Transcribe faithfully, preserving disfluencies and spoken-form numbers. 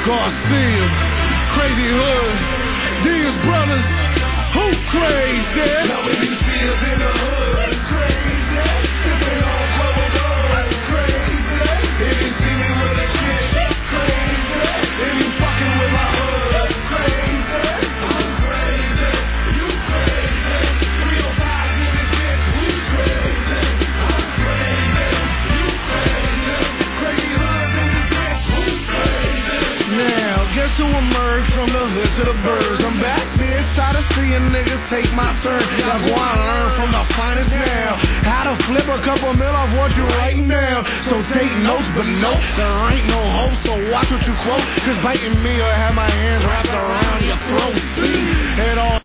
Garcia, Crazy Hood, Diaz Brothers, who crazy? Now when you see us in the hood, crazy. Sipping on bubble crazy. If you see me with a chick, crazy. If you fucking with my hood, crazy. I'm crazy, you crazy. three oh five in this bitch, we crazy. I'm crazy, you crazy. Crazy hoods in this bitch, we crazy. Now, guess who emerged from the hood to the birds? I'm back there, tired of seeing niggas take my turn. Y'all go out and learn from the finest now. How to flip a couple mil off what you writing down. So take notes, but no, there ain't no hope. So watch what you quote, cause biting me or have my hands wrapped around your throat. See, it all